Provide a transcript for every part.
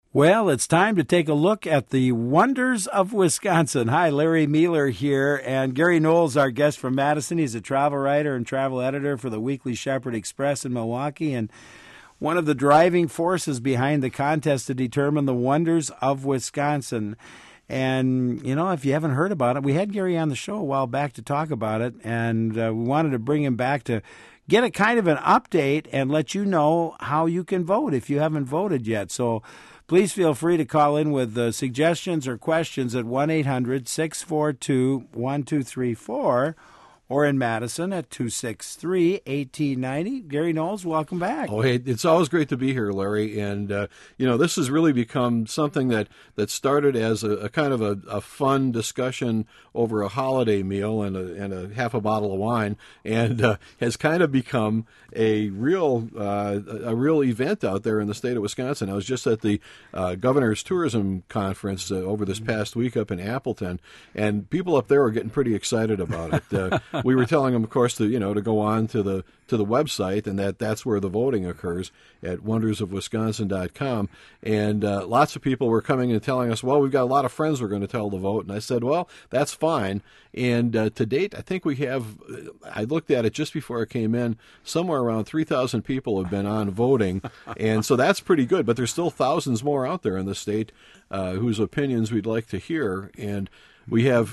Well, it's time to take a look at the wonders of Wisconsin. Hi, Larry Mueller here, and Gary Knowles, our guest from Madison. He's a travel writer and travel editor for the Weekly Shepherd Express in Milwaukee, and one of the driving forces behind the contest to determine the wonders of Wisconsin. And, you know, if you haven't heard about it, we had Gary on the show a while back to talk about it, and we wanted to bring him back to get a kind of an update and let you know how you can vote if you haven't voted yet. So please feel free to call in with suggestions or questions at 1-800-642-1234 or in Madison at 263-1890. Gary Knowles, welcome back. Oh, hey, it's always great to be here, Larry. And, this has really become something that started as a kind of a fun discussion over a holiday meal and a half a bottle of wine, and has kind of become a real event out there in the state of Wisconsin. I was just at the Governor's Tourism Conference over this past week up in Appleton, and people up there are getting pretty excited about it. We were telling them, of course, to go on to the website, and that's where the voting occurs at wondersofwisconsin.com. And lots of people were coming and telling us, well, we've got a lot of friends we're going to tell to vote. And I said, well, that's fine. And to date, I think we have, I looked at it just before I came in, somewhere around 3,000 people have been on voting. And so that's pretty good. But there's still thousands more out there in the state whose opinions we'd like to hear. And we have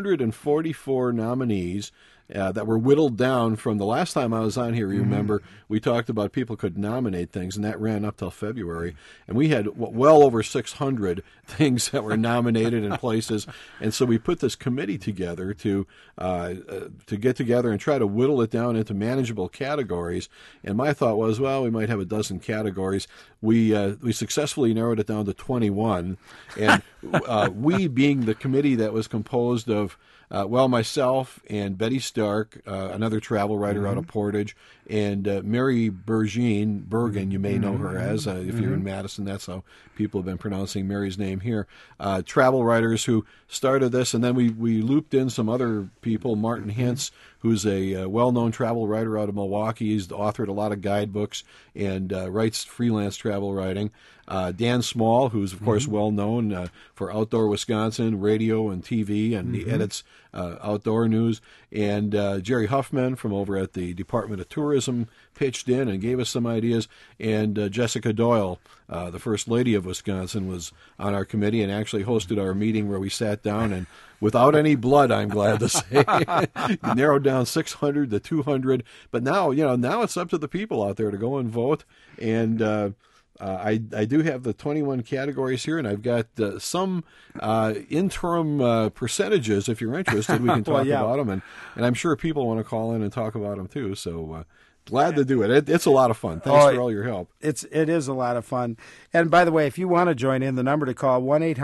244 nominees that were whittled down from the last time I was on here. You remember, we talked about people could nominate things, and that ran up till February. And we had well over 600 things that were nominated in places. And so we put this committee together to get together and try to whittle it down into manageable categories. And my thought was, well, we might have a dozen categories. We successfully narrowed it down to 21. And we, being the committee that was composed of myself and Betty Stark, another travel writer out of Portage, and Mary Bergen, you may know her as, if you're in Madison, that's how people have been pronouncing Mary's name here. Travel writers who started this, and then we looped in some other people. Martin Hintz, who's a well-known travel writer out of Milwaukee. He's authored a lot of guidebooks and writes freelance travel writing. Dan Small, who's, of course, well-known for Outdoor Wisconsin, radio and TV, and he edits outdoor news. And Jerry Huffman from over at the Department of Tourism pitched in and gave us some ideas. And Jessica Doyle, the First Lady of Wisconsin, was on our committee and actually hosted our meeting where we sat down and, without any blood, I'm glad to say, narrowed down 600 to 200. But now it's up to the people out there to go and vote. And I do have the 21 categories here, and I've got some interim percentages. If you're interested, we can talk about them. And I'm sure people want to call in and talk about them too. So glad to do it. It's a lot of fun. Thanks for all your help. It is a lot of fun. And by the way, if you want to join in, the number to call,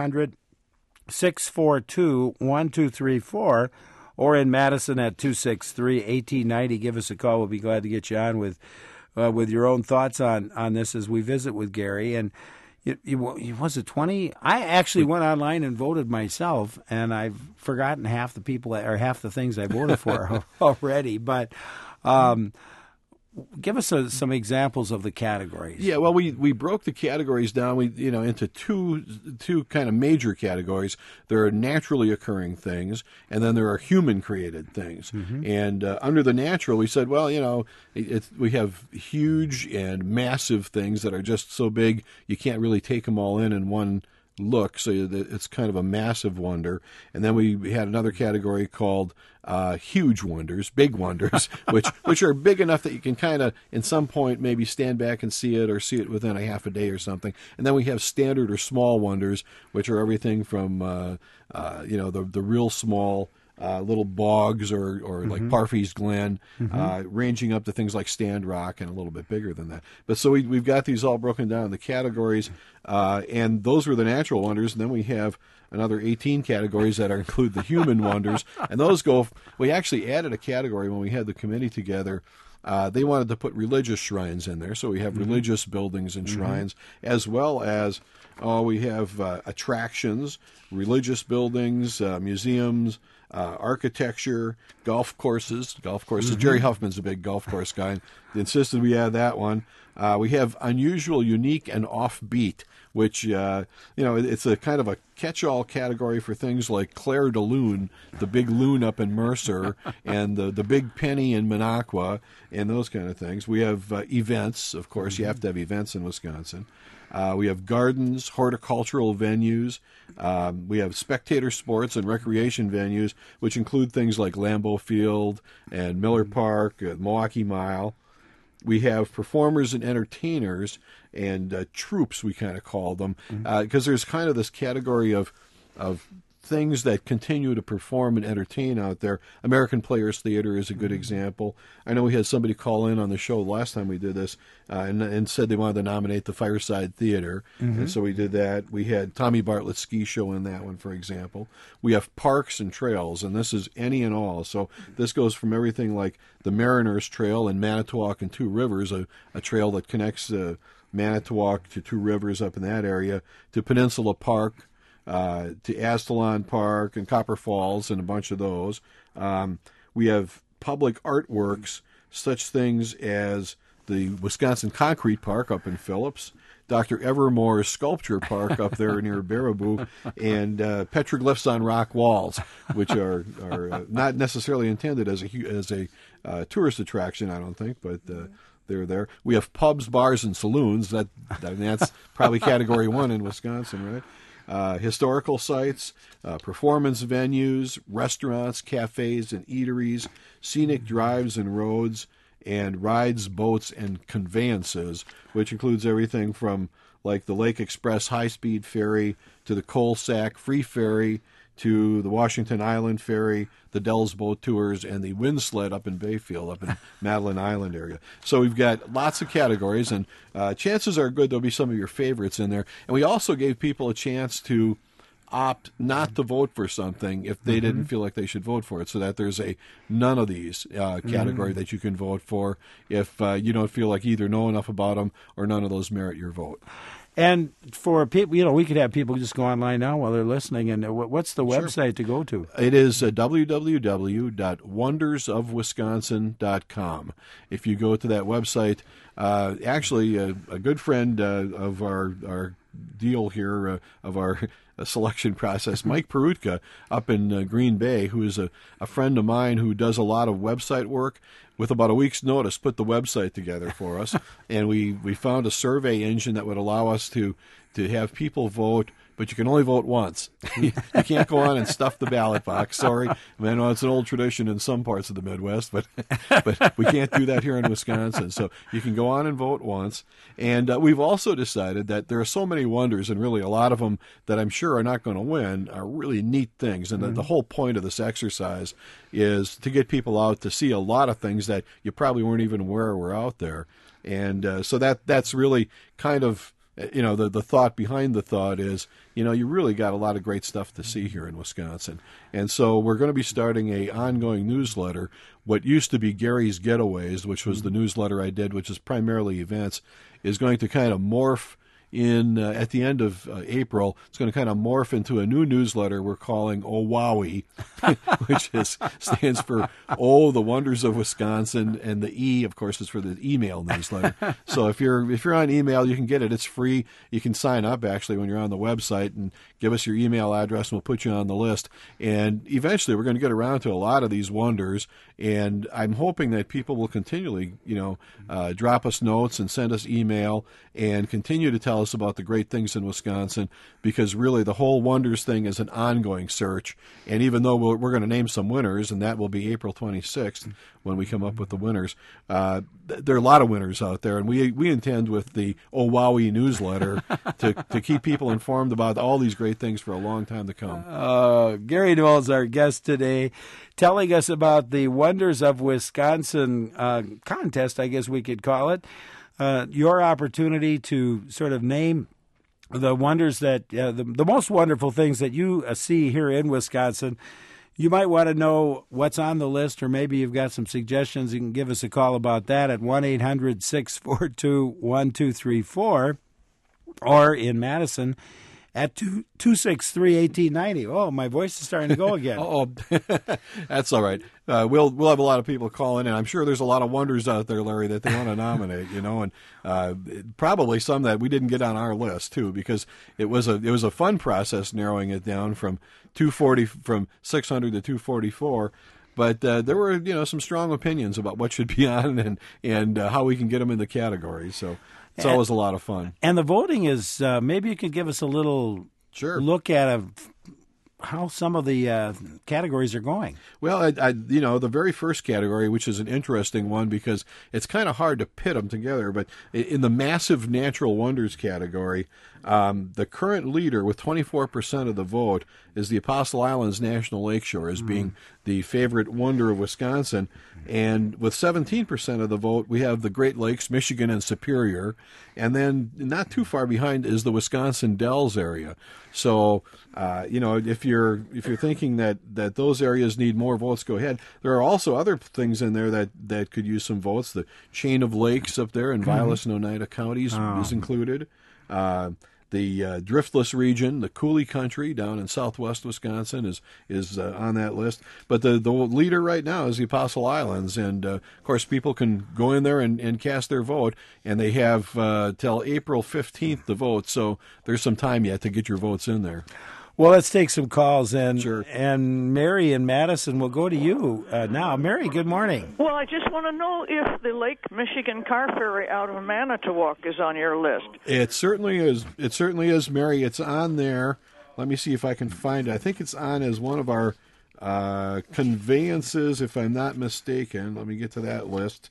1-800-642-1234, or in Madison at 263-1890. Give us a call. We'll be glad to get you on with your own thoughts on this as we visit with Gary. And was it 20? I actually went online and voted myself, and I've forgotten half the people or half the things I voted for already. But give us some examples of the categories. Yeah, well, we broke the categories down into two kind of major categories. There are naturally occurring things, and then there are human-created things. And under the natural, we said, well, we have huge and massive things that are just so big you can't really take them all in one look, so it's kind of a massive wonder. And then we had another category called huge wonders, big wonders, which are big enough that you can kind of, in some point, maybe stand back and see it, or see it within a half a day or something. And then we have standard or small wonders, which are everything from the real small little bogs or like Parfy's Glen, ranging up to things like Stand Rock and a little bit bigger than that. But so we've got these all broken down in the categories, and those were the natural wonders. And then we have another 18 categories that include the human wonders, and those we actually added a category when we had the committee together. They wanted to put religious shrines in there, so we have religious buildings and shrines, as well as we have attractions, religious buildings, museums, architecture, golf courses. Jerry Huffman's a big golf course guy. He insisted we add that one. We have unusual, unique, and offbeat, which it's a kind of a catch-all category for things like Claire de Lune, the big loon up in Mercer, and the big penny in Minocqua, and those kind of things. We have events, of course. You have to have events in Wisconsin. We have gardens, horticultural venues. We have spectator sports and recreation venues, which include things like Lambeau Field and Miller Park, Milwaukee Mile. We have performers and entertainers and troops, we kind of call them, because there's kind of this category of things that continue to perform and entertain out there. American Players Theater is a good example. I know we had somebody call in on the show last time we did this and said they wanted to nominate the Fireside Theater, and so we did that. We had Tommy Bartlett's ski show in that one, for example. We have parks and trails, and this is any and all. So this goes from everything like the Mariners Trail in Manitowoc and Two Rivers, a trail that connects Manitowoc to Two Rivers up in that area, to Peninsula Park, to Astalon Park and Copper Falls and a bunch of those. We have public artworks, such things as the Wisconsin Concrete Park up in Phillips, Dr. Evermore's Sculpture Park up there near Baraboo, and petroglyphs on rock walls, which are not necessarily intended as a tourist attraction, I don't think, but they're there. We have pubs, bars, and saloons. That's probably category 1 in Wisconsin, right? Historical sites, performance venues, restaurants, cafes, and eateries, scenic drives and roads, and rides, boats, and conveyances, which includes everything from like the Lake Express high-speed ferry to the Coalsack free ferry to the Washington Island ferry, the Dells boat tours, and the wind sled up in Bayfield, up in Madeline Island area. So we've got lots of categories, and chances are good there'll be some of your favorites in there. And we also gave people a chance to opt not to vote for something if they didn't feel like they should vote for it, so that there's a none of these category that you can vote for if you don't feel like either know enough about them or none of those merit your vote. And for people, we could have people just go online now while they're listening. And what's the website to go to? It is www.wondersofwisconsin.com. If you go to that website, actually, a good friend of our deal here, of our selection process, Mike Perutka up in Green Bay, who is a friend of mine who does a lot of website work, with about a week's notice, put the website together for us. And we found a survey engine that would allow us to have people vote, but you can only vote once. You can't go on and stuff the ballot box. Sorry. I know it's an old tradition in some parts of the Midwest, but we can't do that here in Wisconsin. So you can go on and vote once. And we've also decided that there are so many wonders, and really a lot of them that I'm sure are not going to win, are really neat things. And the whole point of this exercise is to get people out to see a lot of things that you probably weren't even aware were out there. And so that's really kind of, the thought behind the thought is, you really got a lot of great stuff to see here in Wisconsin. And so we're going to be starting a ongoing newsletter. What used to be Gary's Getaways, which was the newsletter I did, which is primarily events, is going to kind of morph in at the end of April. It's going to kind of morph into a new newsletter we're calling OWOWI, which stands for the Wonders of Wisconsin, and the E, of course, is for the email newsletter. So if you're on email, you can get it. It's free. You can sign up actually when you're on the website and give us your email address, and we'll put you on the list. And eventually, we're going to get around to a lot of these wonders. And I'm hoping that people will continually, drop us notes and send us email and continue to tell us about the great things in Wisconsin, because really the whole wonders thing is an ongoing search. And even though we're going to name some winners, and that will be April 26th when we come up with the winners, there are a lot of winners out there, and we intend with the OWOWI newsletter to keep people informed about all these great things for a long time to come. Gary Noel is our guest today, telling us about the Wonders of Wisconsin contest, I guess we could call it. Your opportunity to sort of name the wonders that the most wonderful things that you see here in Wisconsin. You might want to know what's on the list, or maybe you've got some suggestions. You can give us a call about that at 1-800-642-1234, or in Madison at 263-1890. Oh, my voice is starting to go again. Oh, that's all right. We'll have a lot of people calling in. I'm sure there's a lot of wonders out there, Larry, that they want to nominate. And probably some that we didn't get on our list too, because it was a fun process narrowing it down from 600 to 244. But there were some strong opinions about what should be on and how we can get them in the categories. So it's always a lot of fun. And the voting is maybe you could give us a little look at how some of the categories are going. Well, the very first category, which is an interesting one because it's kind of hard to pit them together, but in the massive natural wonders category, the current leader with 24% of the vote is the Apostle Islands National Lakeshore as being the favorite wonder of Wisconsin. And with 17% of the vote, we have the Great Lakes, Michigan, and Superior. And then not too far behind is the Wisconsin Dells area. So, if you're thinking that those areas need more votes, go ahead. There are also other things in there that could use some votes. The chain of lakes up there in Vilas and Oneida counties is included. The Driftless region, the Coulee country down in southwest Wisconsin is on that list. But the leader right now is the Apostle Islands. And, of course, people can go in there and cast their vote. And they have till April 15th to vote. So there's some time yet to get your votes in there. Well, let's take some calls, and Sure. and Mary in Madison will go to you now. Mary, good morning. Well, I just want to know if the Lake Michigan Car Ferry out of Manitowoc is on your list. It certainly is. It certainly is, Mary. It's on there. Let me see if I can find it. I think it's on as one of our conveyances, if I'm not mistaken. Let me get to that list.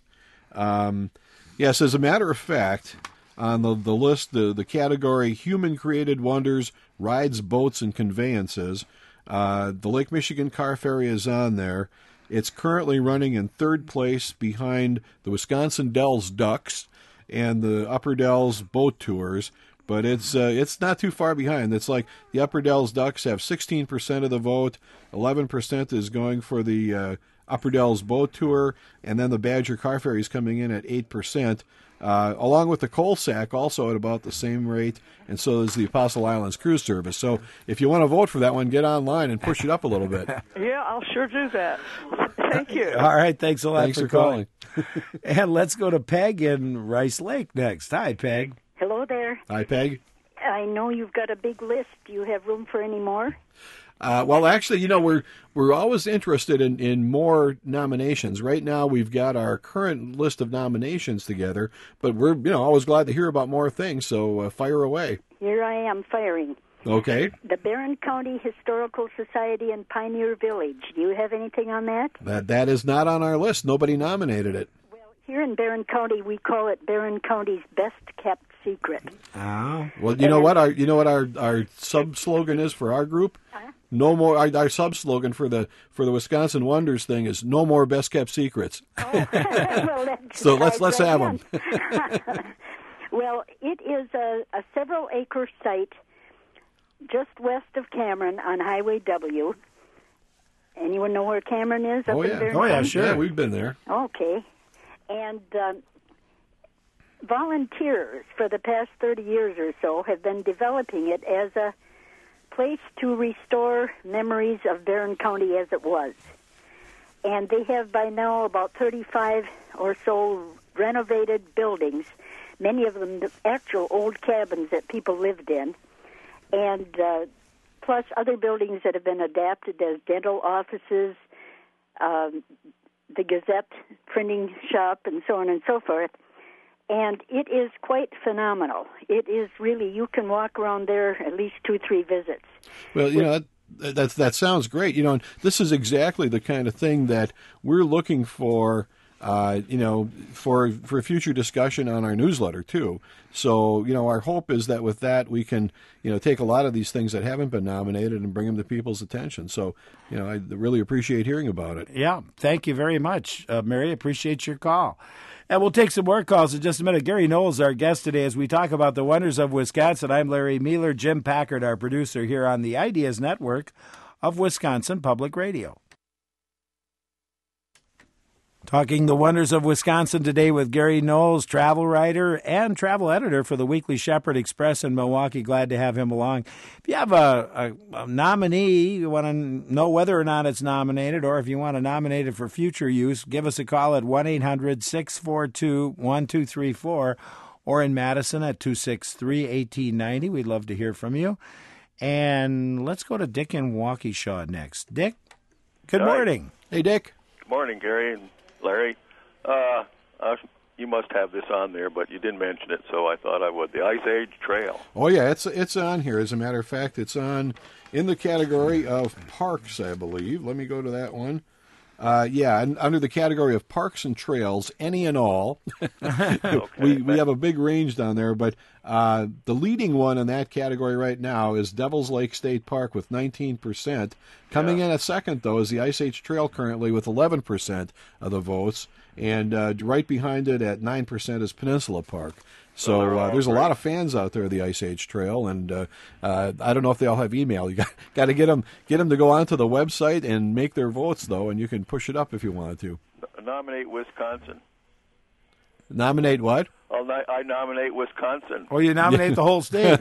Yes, as a matter of fact, on the list, the category Human-Created Wonders, Rides, Boats, and Conveyances, the Lake Michigan Car Ferry is on there. It's currently running in third place behind the Wisconsin Dells Ducks and the Upper Dells Boat Tours, but it's not too far behind. It's like the Upper Dells Ducks have 16% of the vote, 11% is going for the Upper Dells Boat Tour, and then the Badger Car Ferry is coming in at 8%. Along with the Coalsack, also at about the same rate, and so is the Apostle Islands Cruise Service. So if you want to vote for that one, get online and push it up a little bit. Yeah, I'll sure do that. Thank you. All right, thanks a lot Thanks for calling. And let's go to Peg in Rice Lake next. Hi, Peg. Hello there. Hi, Peg. I know you've got a big list. Do you have room for any more? Well, actually, we're always interested in more nominations. Right now, we've got our current list of nominations together, but we're always glad to hear about more things. So fire away. Here I am firing. Okay. The Barron County Historical Society in Pioneer Village. Do you have anything on that? That is not on our list. Nobody nominated it. Well, here in Barron County, we call it Barron County's best kept secret. Oh. Well, you know what our sub slogan is for our group? No more. Our sub slogan for the Wisconsin Wonders thing is no more best kept secrets. Oh. Well, so let's have them. Well, it is a several acre site just west of Cameron on Highway W. Anyone know where Cameron is? Oh yeah. In Barron? Sure. Yeah, we've been there. Okay, and volunteers for the past 30 years or so have been developing it as a place to restore memories of Barron County as it was. And they have by now about 35 or so renovated buildings, many of them the actual old cabins that people lived in, and plus other buildings that have been adapted as dental offices, the Gazette printing shop, and so on and so forth. And it is quite phenomenal. It is really, you can walk around there at least 2-3 visits. Well, that sounds great. And this is exactly the kind of thing that we're looking for, for future discussion on our newsletter too. So, our hope is that with that we can, take a lot of these things that haven't been nominated and bring them to people's attention. So, I really appreciate hearing about it. Yeah, thank you very much, Mary. Appreciate your call. And we'll take some more calls in just a minute. Gary Knowles, our guest today, as we talk about the wonders of Wisconsin. I'm Larry Mueller, Jim Packard, our producer here on the Ideas Network of Wisconsin Public Radio. Talking the wonders of Wisconsin today with Gary Knowles, travel writer and travel editor for the Weekly Shepherd Express in Milwaukee. Glad to have him along. If you have a nominee, you want to know whether or not it's nominated, or if you want to nominate it for future use, give us a call at 1-800-642-1234 or in Madison at 263-1890. We'd love to hear from you. And let's go to Dick in Waukesha next. Dick, good morning. Hey, Dick. Good morning, Gary and Larry. You must have this on there, but you didn't mention it, so I thought I would. The Ice Age Trail. Oh, yeah, it's on here. As a matter of fact, it's on in the category of parks, I believe. Let me go to that one. And under the category of parks and trails, any and all. Okay. we have a big range down there, but the leading one in that category right now is Devil's Lake State Park with 19%. Coming in at second, though, is the Ice Age Trail currently with 11% of the votes. And right behind it at 9% is Peninsula Park. So there's a lot of fans out there of the Ice Age Trail, and I don't know if they all have email. You got to get them to go onto the website and make their votes, though, and you can push it up if you wanted to. Nominate Wisconsin. Nominate what? I nominate Wisconsin. Or you nominate the whole state.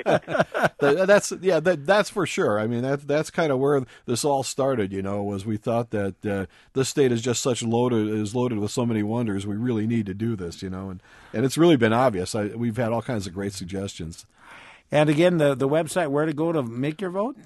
That's for sure. I mean, that's kind of where this all started. Was we thought that this state is just loaded with so many wonders. We really need to do this, and it's really been obvious. We've had all kinds of great suggestions. And again, the website where to go to make your vote?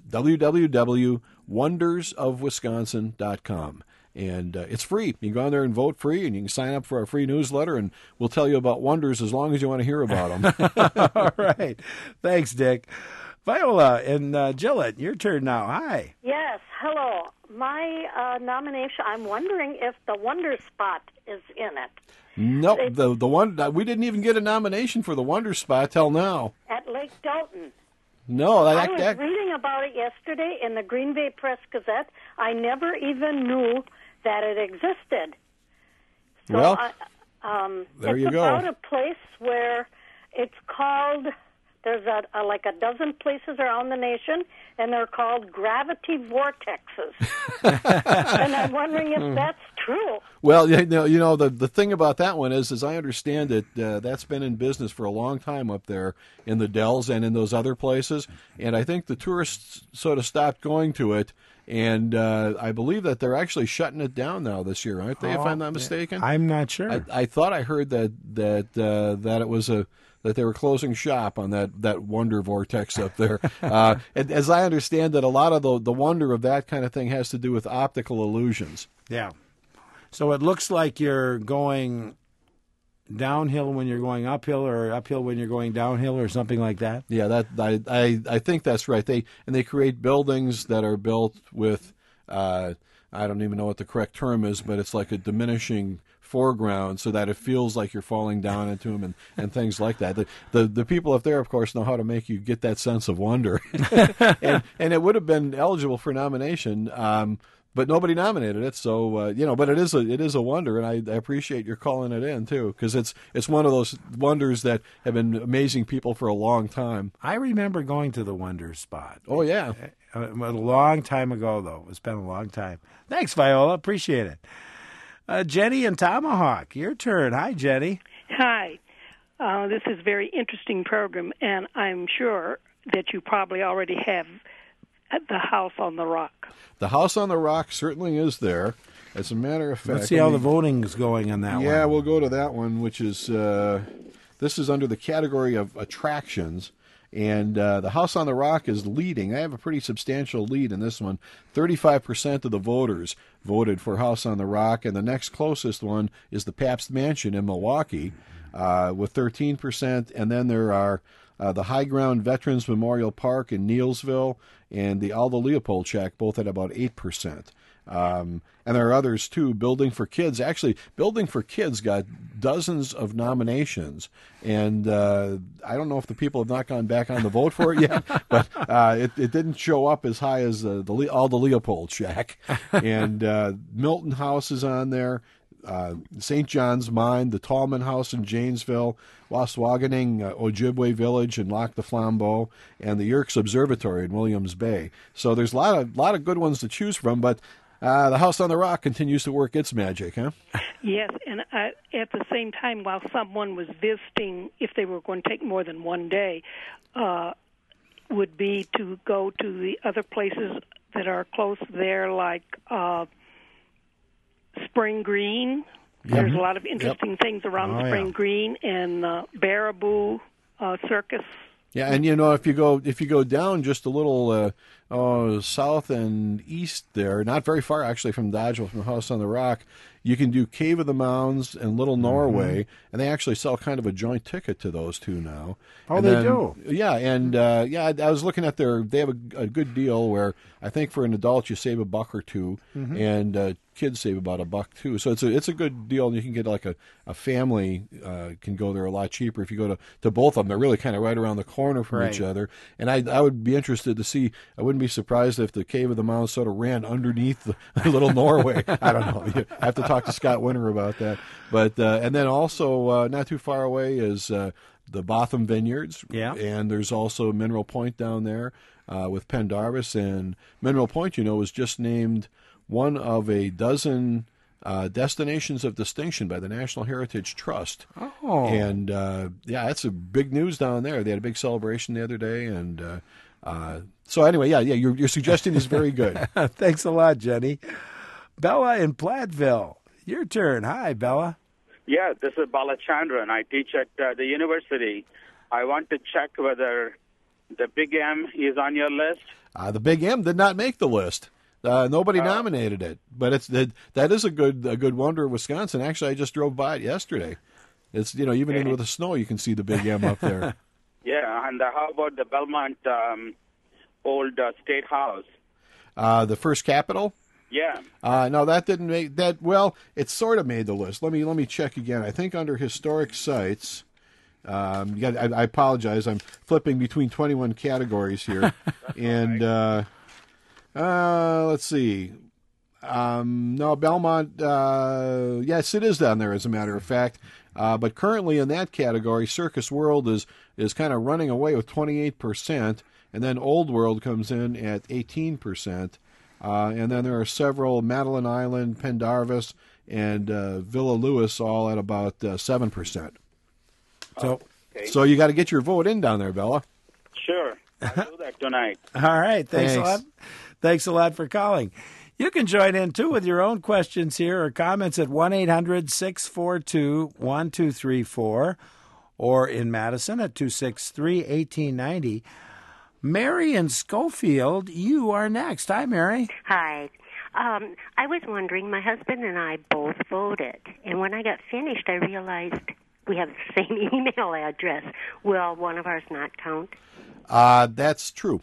www.wondersofwisconsin.com. And it's free. You can go on there and vote free, and you can sign up for our free newsletter, and we'll tell you about wonders as long as you want to hear about them. All right. Thanks, Dick. Viola and Gillette, your turn now. Hi. Yes, hello. My nomination, I'm wondering if the Wonder Spot is in it. Nope, the one we didn't even get a nomination for the Wonder Spot till now. At Lake Dalton. No, I was reading about it yesterday in the Green Bay Press Gazette. I never even knew that it existed. So well, there you go. It's about a place where it's called, there's like a dozen places around the nation, and they're called gravity vortexes. And I'm wondering if that's true. Well, the thing about that one is, as I understand it, that's been in business for a long time up there in the Dells and in those other places. And I think the tourists sort of stopped going to it. And I believe that they're actually shutting it down now this year, aren't they? If I'm not mistaken, I'm not sure. I thought I heard that it was that they were closing shop on that wonder vortex up there. And as I understand it, a lot of the wonder of that kind of thing has to do with optical illusions. Yeah. So it looks like you're going downhill when you're going uphill, or uphill when you're going downhill, or something like that. Yeah, I think that's right. They create buildings that are built with I don't even know what the correct term is, but it's like a diminishing foreground, so that it feels like you're falling down into them and things like that. The people up there, of course, know how to make you get that sense of wonder, and it would have been eligible for nomination. But nobody nominated it, so but it is a wonder, and I appreciate your calling it in too, because it's one of those wonders that have been amazing people for a long time. I remember going to the Wonder Spot. Oh yeah, a long time ago though. It's been a long time. Thanks, Viola. Appreciate it. Jenny and Tomahawk, your turn. Hi, Jenny. Hi. This is a very interesting program, and I'm sure that you probably already have the House on the Rock. The House on the Rock certainly is there. As a matter of fact, let's see how the voting is going on that one. Yeah, we'll go to that one, which is this is under the category of attractions, and the House on the Rock is leading. I have a pretty substantial lead in this one. 35% of the voters voted for House on the Rock, and the next closest one is the Pabst Mansion in Milwaukee with 13%, and then there are the High Ground Veterans Memorial Park in Neilsville and the Aldo Leopold Shack, both at about 8%. And there are others, too. Building for Kids. Actually, Building for Kids got dozens of nominations. And I don't know if the people have not gone back on the vote for it yet, but it didn't show up as high as the Aldo Leopold Shack. And Milton House is on there. St. John's Mine, the Tallman House in Janesville, Waswagening, Ojibwe Village and Lac de Flambeau, and the Yerkes Observatory in Williams Bay. So there's a lot of good ones to choose from, but The House on the Rock continues to work its magic, huh? Yes, and at the same time, while someone was visiting, if they were going to take more than one day, would be to go to the other places that are close there, like Spring Green. Yep. There's a lot of interesting things around Spring Green and Baraboo Circus. Yeah, and if you go down just a little south and east there, not very far actually from Dodgeville, from the House on the Rock, you can do Cave of the Mounds and Little Norway, and they actually sell kind of a joint ticket to those two now. Oh, they do? Yeah, and I was looking at they have a good deal where I think for an adult you save $1 or $2, and kids save about $1 too. So it's a good deal, and you can get like a family can go there a lot cheaper if you go to both of them. They're really kind of right around the corner from each other, and I would be interested to see. I wouldn't be surprised if the Cave of the Mounds sort of ran underneath the Little Norway. I don't know. You have to talk to Scott Winter about that. But and then also not too far away is the Botham Vineyards, and there's also Mineral Point down there with Pendarvis, and Mineral Point, was just named one of a dozen destinations of distinction by the National Heritage Trust. Oh, and that's a big news down there. They had a big celebration the other day, and so anyway, your suggestion is very good. Thanks a lot, Jenny. Bella in Platteville, your turn. Hi, Bella. Yeah, this is Balachandran. I teach at the university. I want to check whether the Big M is on your list. The Big M did not make the list. Nobody nominated it, but that is a good wonder of Wisconsin. Actually, I just drove by it yesterday. It's even in with the snow, you can see the Big M up there. Yeah, and how about the Belmont old State House? The first Capitol? Yeah. No, that didn't make that. Well, it sort of made the list. Let me check again. I think under historic sites. I apologize. I'm flipping between 21 categories here, and let's see. No, Belmont. Yes, it is down there, as a matter of fact. But currently in that category, Circus World is kind of running away with 28%, and then Old World comes in at 18%. And then there are several, Madeline Island, Pendarvis, and Villa Lewis, all at about 7%. So you got to get your vote in down there, Bella. Sure. I'll do that tonight. All right. Thanks a lot. Thanks a lot for calling. You can join in, too, with your own questions here or comments at 1-800-642-1234 or in Madison at 263-1890. Mary in Schofield, you are next. Hi, Mary. Hi. I was wondering, my husband and I both voted, and when I got finished, I realized we have the same email address. Will one of ours not count? That's true.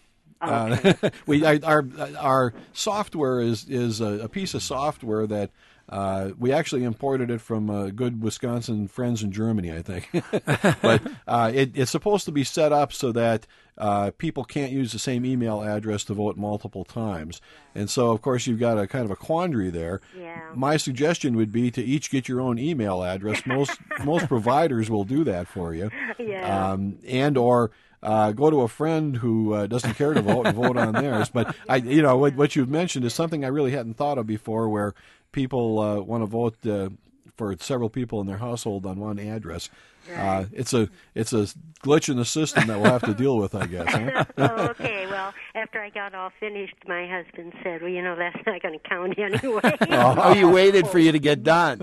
Okay. Our software is a piece of software that we actually imported it from good Wisconsin friends in Germany, I think. But it's supposed to be set up so that people can't use the same email address to vote multiple times. And so, of course, you've got a kind of a quandary there. Yeah. My suggestion would be to each get your own email address. Most providers will do that for you. Yeah. Or go to a friend who doesn't care to vote and vote on theirs. But what you've mentioned is something I really hadn't thought of before, where people want to vote for several people in their household on one address. Right. It's a glitch in the system that we'll have to deal with, I guess. Huh? Okay. Well, after I got all finished, my husband said, "Well, that's not going to count anyway." He waited for you to get done.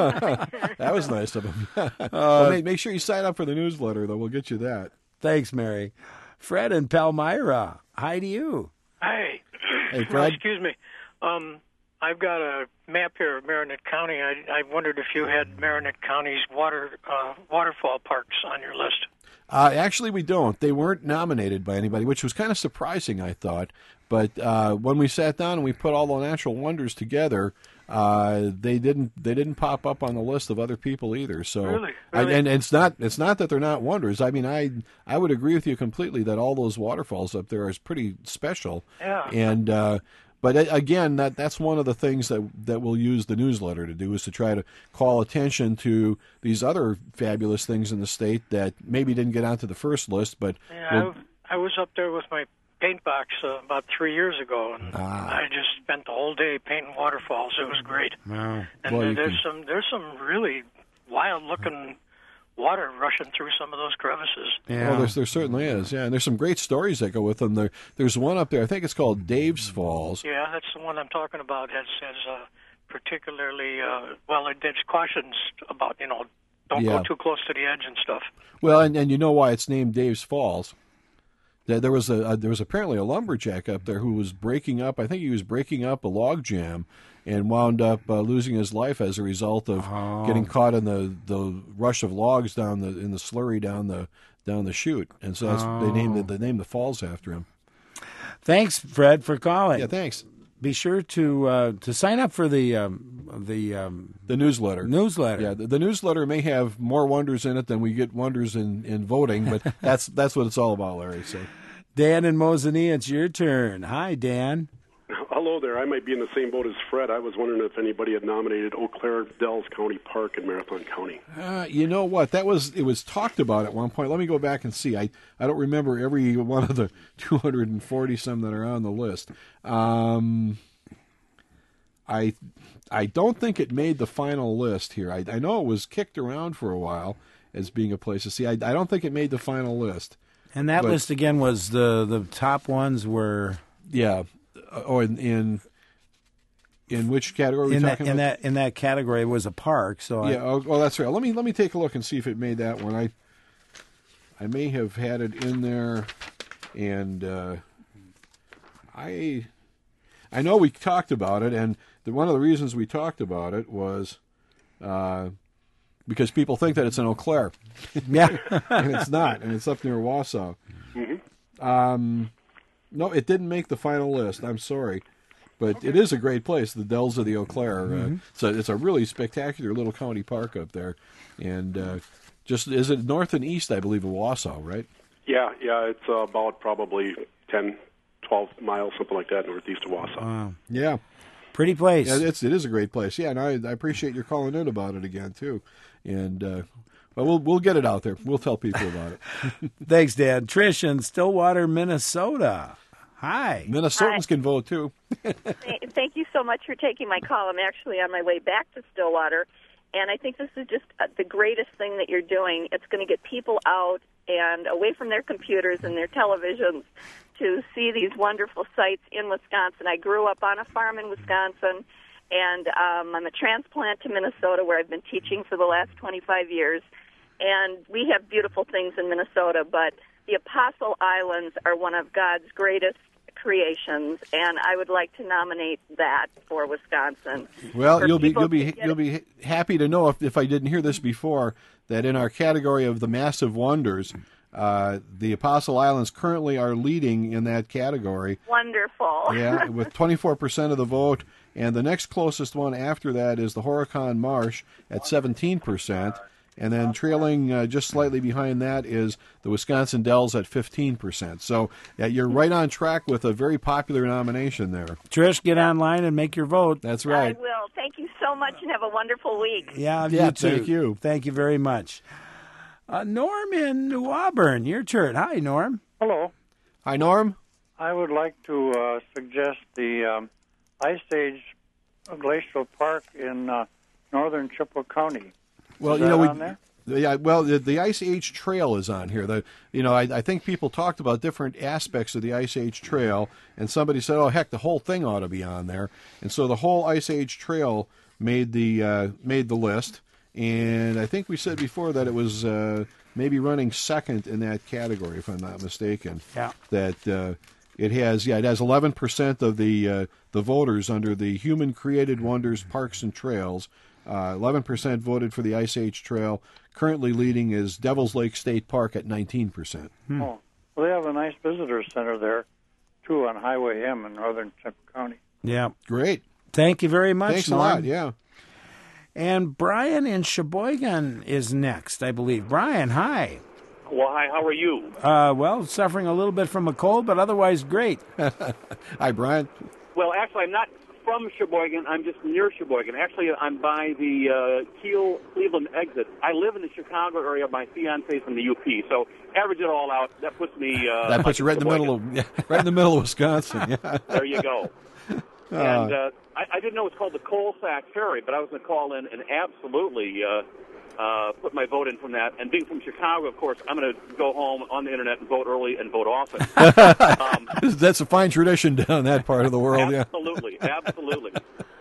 That was nice of him. Well, make sure you sign up for the newsletter, though. We'll get you that. Thanks, Mary. Fred in Palmyra. Hi to you. Hi. Hey, Fred. Excuse me. I've got a map here of Marinette County. I wondered if you had Marinette County's waterfall parks on your list. Actually, we don't. They weren't nominated by anybody, which was kind of surprising, I thought. But when we sat down and we put all the natural wonders together, they didn't pop up on the list of other people either. So, really? And it's not that they're not wonders. I mean, I would agree with you completely that all those waterfalls up there is pretty special. Yeah. And but again, that's one of the things that we'll use the newsletter to do, is to try to call attention to these other fabulous things in the state that maybe didn't get onto the first list. But yeah, I was up there with my paint box about 3 years ago, and I just spent the whole day painting waterfalls. It was great. Wow. And Well, there's some really wild looking water rushing through some of those crevices. Yeah. Well, there certainly is, yeah. And there's some great stories that go with them. There's one up there, I think it's called Dave's Falls. Yeah, that's the one I'm talking about. Has particularly, there's cautions about, don't go too close to the edge and stuff. Well, and you know why it's named Dave's Falls. There was apparently a lumberjack up there who was breaking up. I think he was breaking up a log jam, and wound up losing his life as a result of getting caught in the rush of logs in the slurry down the chute. And so they named the falls after him. Thanks, Fred, for calling. Yeah, thanks. Be sure to sign up for the newsletter. Newsletter. Yeah, the newsletter may have more wonders in it than we get wonders in voting, but that's what it's all about, Larry. So, Dan and Mosinee, it's your turn. Hi, Dan. Hello there. I might be in the same boat as Fred. I was wondering if anybody had nominated Eau Claire Dells County Park in Marathon County. You know what? It was talked about at one point. Let me go back and see. I don't remember every one of the 240 some that are on the list. I don't think it made the final list here. I know it was kicked around for a while as being a place to see. I don't think it made the final list. And that list again was the top ones were. Yeah. Oh, in which category are we talking about? In that category, it was a park. So that's right. Let me take a look and see if it made that one. I may have had it in there, and I know we talked about it, and one of the reasons we talked about it was because people think that it's in Eau Claire. Yeah, and it's not, and it's up near Wausau. Mm-hmm. No, it didn't make the final list. I'm sorry. But it is a great place, the Dells of the Eau Claire. So it's a really spectacular little county park up there. And is it north and east, I believe, of Wausau, right? Yeah, it's about probably 10, 12 miles, something like that, northeast of Wausau. Wow. Yeah. Pretty place. Yeah, it is a great place. Yeah, and I appreciate your calling in about it again, too. And we'll get it out there. We'll tell people about it. Thanks, Dan. Trish in Stillwater, Minnesota. Hi. Minnesotans can vote, too. Thank you so much for taking my call. I'm actually on my way back to Stillwater, and I think this is just the greatest thing that you're doing. It's going to get people out and away from their computers and their televisions to see these wonderful sites in Wisconsin. I grew up on a farm in Wisconsin, and I'm a transplant to Minnesota where I've been teaching for the last 25 years. And we have beautiful things in Minnesota, but the Apostle Islands are one of God's greatest creations, and I would like to nominate that for Wisconsin. Well, you'll be happy to know if I didn't hear this before that in our category of the massive wonders, the Apostle Islands currently are leading in that category. Wonderful. Yeah, with 24% of the vote, and the next closest one after that is the Horicon Marsh at 17%. And then trailing just slightly behind that is the Wisconsin Dells at 15%. So you're right on track with a very popular nomination there. Trish, get online and make your vote. That's right. I will. Thank you so much and have a wonderful week. Yeah, you too. Thank you. Thank you very much. Norm in New Auburn, your turn. Hi, Norm. Hello. Hi, Norm. I would like to suggest the Ice Age Glacial Park in northern Chippewa County. Well, is you that know, on there? Yeah, well, the Ice Age Trail is on here. I think people talked about different aspects of the Ice Age Trail, and somebody said, "Oh, heck, the whole thing ought to be on there." And so the whole Ice Age Trail made the list. And I think we said before that it was maybe running second in that category, if I'm not mistaken. Yeah. That it has 11% of the voters under the Human Created Wonders Parks and Trails. 11% voted for the Ice Age Trail. Currently leading is Devil's Lake State Park at 19%. Oh, well, they have a nice visitor center there, too, on Highway M in northern Chippewa County. Yeah. Great. Thank you very much, Thanks Norm. a lot, yeah. And Brian in Sheboygan is next, I believe. Brian, hi. Well, hi, how are you? Well, suffering a little bit from a cold, but otherwise great. Hi, Brian. Well, actually, I'm not from Sheboygan. I'm just near Sheboygan. Actually, I'm by the Cleveland exit. I live in the Chicago area. My fiance's from the UP, so average it all out. That puts me. That puts you right in the middle of Wisconsin. Yeah. There you go. And I didn't know it's called the Coal Sack Ferry, but I was going to call in and absolutely put my vote in from that. And being from Chicago, of course, I'm going to go home on the internet and vote early and vote often. That's a fine tradition down that part of the world. Absolutely, absolutely.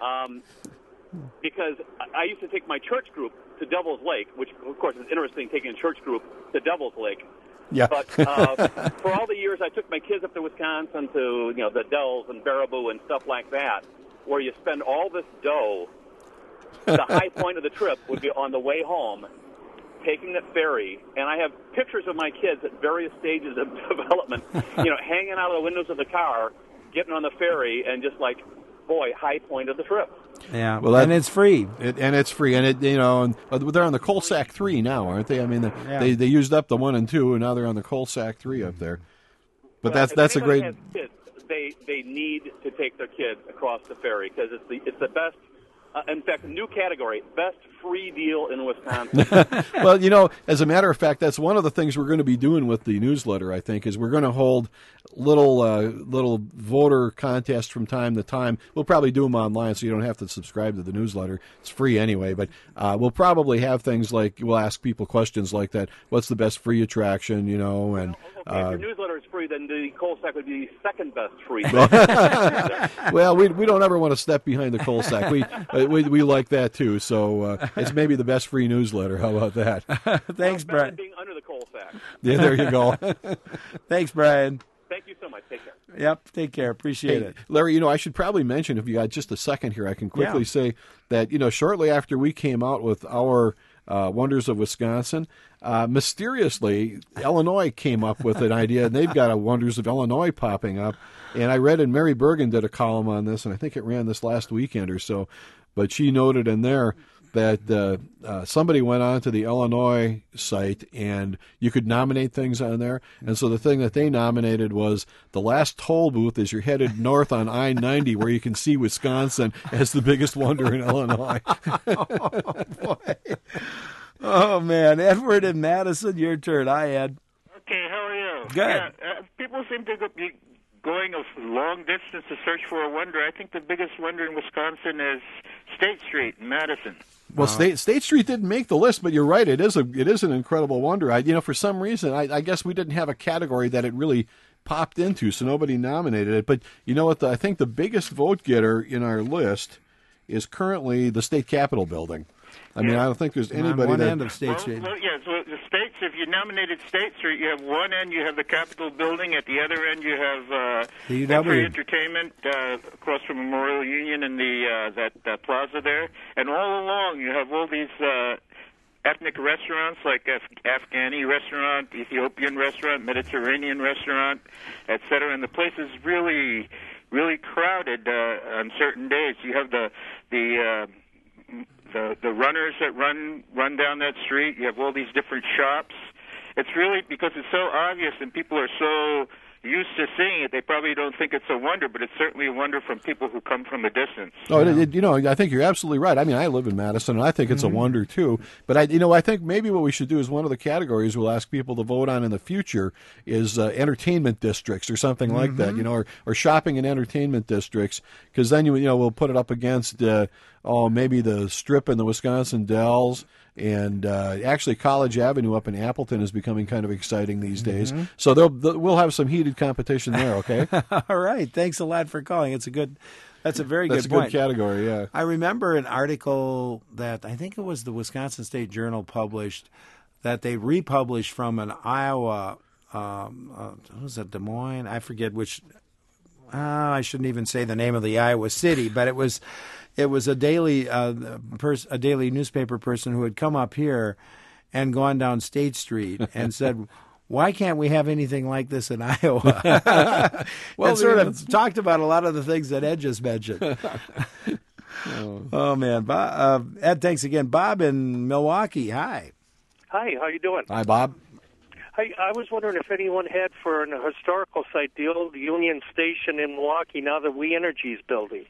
Because I used to take my church group to Devil's Lake, which, of course, is interesting, taking a church group to Devil's Lake. Yeah. But for all the years I took my kids up to Wisconsin to, the Dells and Baraboo and stuff like that, where you spend all this dough, the high point of the trip would be on the way home, taking the ferry, and I have pictures of my kids at various stages of development, hanging out of the windows of the car, getting on the ferry, and just like, boy, high point of the trip. Yeah, and it's free. It's free, and they're on the Coal Sack 3 now, aren't they? I mean, they used up the 1 and 2, and now they're on the Coal Sack 3 up there. But that's a great. Has kids, they need to take their kids across the ferry because it's the best. In fact, a new category, best free deal in Wisconsin. Well, as a matter of fact, that's one of the things we're going to be doing with the newsletter, I think, is we're going to hold little voter contests from time to time. We'll probably do them online, so you don't have to subscribe to the newsletter. It's free anyway, but we'll probably have things like, we'll ask people questions like that. What's the best free attraction, and... if your newsletter is free, then the Coal Sack would be the second best free. Well, we don't ever want to step behind the Coal Sack. We like that too. So it's maybe the best free newsletter. How about that? Thanks, Brian. Being under the Coal Sack. Yeah, there you go. Thanks, Brian. Thank you so much. Take care. Yep, take care. Appreciate it. Larry, I should probably mention, if you got just a second here, I can quickly say that, shortly after we came out with our Wonders of Wisconsin, mysteriously, Illinois came up with an idea, and they've got a Wonders of Illinois popping up. And I read, and Mary Bergen did a column on this, and I think it ran this last weekend or so, but she noted in there that somebody went on to the Illinois site, and you could nominate things on there. And so the thing that they nominated was the last toll booth as you're headed north on I-90, where you can see Wisconsin as the biggest wonder in Illinois. Oh, boy. Oh, man. Edward in Madison, your turn. Hi, Ed. Okay, how are you? Good. Yeah, people seem to be going a long distance to search for a wonder. I think the biggest wonder in Wisconsin is State Street in Madison. Well, State Street didn't make the list, but you're right. It is an incredible wonder. For some reason, I guess we didn't have a category that it really popped into, so nobody nominated it. But you know what? I think the biggest vote getter in our list is currently the State Capitol building. I mean, I don't think there's anybody on one that... end of State Street. Well, so the states, if you nominated State Street, you have one end, you have the Capitol building. At the other end, you have the UW Entertainment across from Memorial Union and that plaza there. And all along, you have all these ethnic restaurants like Afghani restaurant, Ethiopian restaurant, Mediterranean restaurant, etc. And the place is really, really crowded on certain days. You have the runners that run down that street. You have all these different shops. It's really because it's so obvious and people are so used to seeing it, they probably don't think it's a wonder, but it's certainly a wonder from people who come from a distance. Oh, I think you're absolutely right. I mean, I live in Madison, and I think it's a wonder too. But I think maybe what we should do is one of the categories we'll ask people to vote on in the future is entertainment districts or something like that, or shopping and entertainment districts, because then we'll put it up against maybe the Strip and the Wisconsin Dells. And actually, College Avenue up in Appleton is becoming kind of exciting these days. So we'll have some heated competition there. Okay. All right. Thanks a lot for calling. That's a very good point. That's a good category. Yeah. I remember an article that I think it was the Wisconsin State Journal published that they republished from an Iowa. Was it Des Moines? I forget which. I shouldn't even say the name of the Iowa city, but it was a daily newspaper person who had come up here and gone down State Street and said, why can't we have anything like this in Iowa? Well, and sort of talked about a lot of the things that Ed just mentioned. Oh, man. Ed, thanks again. Bob in Milwaukee, hi. Hi, how you doing? Hi, Bob. I was wondering if anyone had for an historical site the old Union Station in Milwaukee, now the We Energy's building.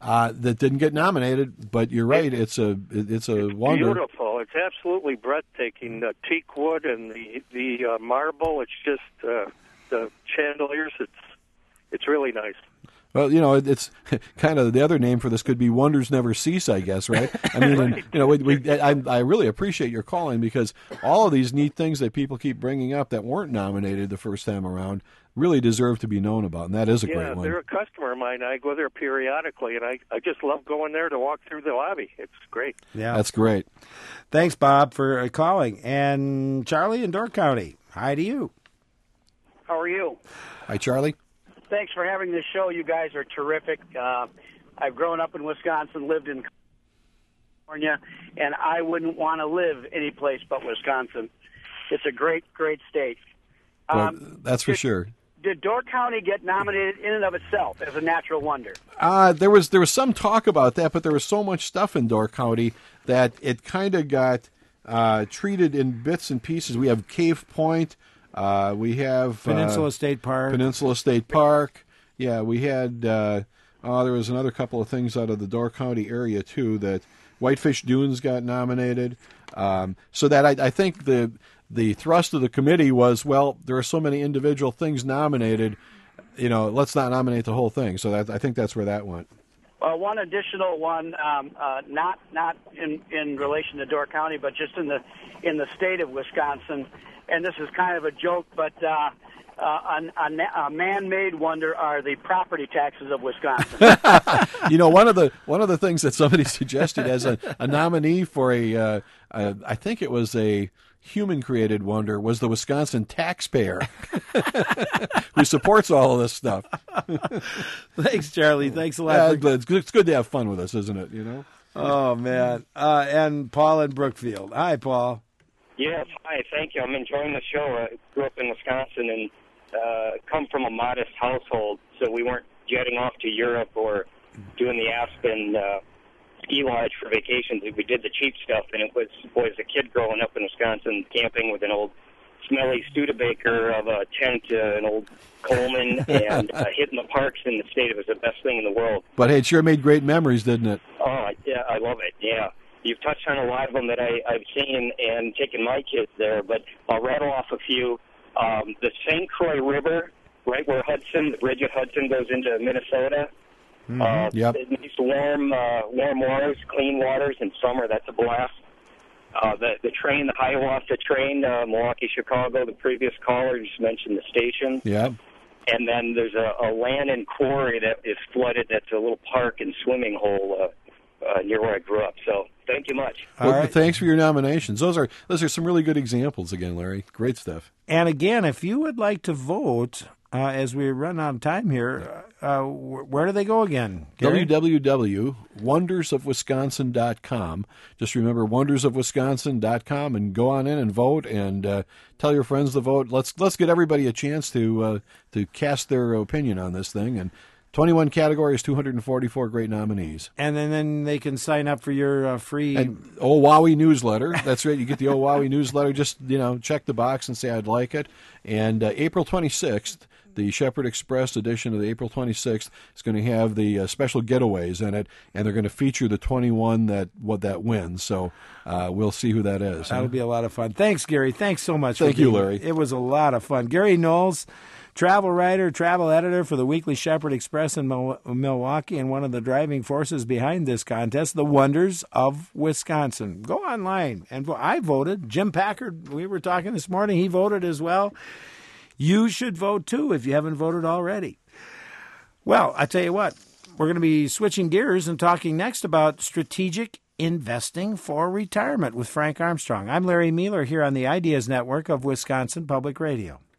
that didn't get nominated. But you're right; it's a wonder. Beautiful. It's absolutely breathtaking. The teak wood and the marble. It's just the chandeliers. It's really nice. Well, it's kind of the other name for this could be Wonders Never Cease, I guess, right? I mean, and, I really appreciate your calling, because all of these neat things that people keep bringing up that weren't nominated the first time around really deserve to be known about, and that is a great one. Yeah, they're a customer of mine. I go there periodically, and I just love going there to walk through the lobby. It's great. Yeah, that's great. Thanks, Bob, for calling. And Charlie in Door County, hi to you. How are you? Hi, Charlie. Thanks for having this show. You guys are terrific. I've grown up in Wisconsin, lived in California, and I wouldn't want to live any place but Wisconsin. It's a great, great state. Well, that's for sure. Did Door County get nominated in and of itself as a natural wonder? There was some talk about that, but there was so much stuff in Door County that it kind of got treated in bits and pieces. We have Cave Point. We have Peninsula State Park. Peninsula State Park. Yeah, we had. There was another couple of things out of the Door County area too. That Whitefish Dunes got nominated. So that I think the thrust of the committee was, well, there are so many individual things nominated. Let's not nominate the whole thing. So I think that's where that went. One additional one, not in relation to Door County, but just in the state of Wisconsin. And this is kind of a joke, but a man-made wonder are the property taxes of Wisconsin. One of the things that somebody suggested as a nominee for I think it was a human-created wonder, was the Wisconsin taxpayer, who supports all of this stuff. Thanks, Charlie. Thanks a lot. It's good to have fun with us, isn't it? Oh man. And Paul in Brookfield. Hi, Paul. Yes, hi, thank you. I'm enjoying the show. I grew up in Wisconsin and come from a modest household, so we weren't jetting off to Europe or doing the Aspen ski lodge for vacations. We did the cheap stuff, and it was, as a kid growing up in Wisconsin, camping with an old smelly Studebaker of a tent, an old Coleman, and hitting the parks in the state. It was the best thing in the world. But hey, it sure made great memories, didn't it? Oh, yeah, I love it, yeah. You've touched on a lot of them that I've seen and taken my kids there, but I'll rattle off a few. The St. Croix River, right where the bridge of Hudson goes into Minnesota. Yep. It's warm waters, clean waters in summer. That's a blast. The train, the Hiawatha train, Milwaukee, Chicago, the previous caller just mentioned the station. Yeah. And then there's a Lannon quarry that is flooded. That's a little park and swimming hole near where I grew up. So thank you much. Well, right. Thanks for your nominations. Those are some really good examples again, Larry. Great stuff. And again, if you would like to vote, as we run out of time here, where do they go again, Gary? www.wondersofwisconsin.com. Just remember wondersofwisconsin.com and go on in and vote, and tell your friends to vote. Let's get everybody a chance to cast their opinion on this thing. And 21 categories, 244 great nominees. And then they can sign up for your free... Owawi newsletter. That's right. You get the Owawi newsletter. Just, check the box and say, I'd like it. And April 26th, the Shepherd Express edition of the April 26th is going to have the special getaways in it, and they're going to feature the 21 that wins. So we'll see who that is. That'll be a lot of fun. Thanks, Gary. Thanks so much. Thank you, Larry. It was a lot of fun. Gary Knowles, travel writer, travel editor for the Weekly Shepherd Express in Milwaukee, and one of the driving forces behind this contest, the Wonders of Wisconsin. Go online. And I voted. Jim Packard, we were talking this morning, he voted as well. You should vote, too, if you haven't voted already. Well, I tell you what, we're going to be switching gears and talking next about strategic investing for retirement with Frank Armstrong. I'm Larry Mueller here on the Ideas Network of Wisconsin Public Radio.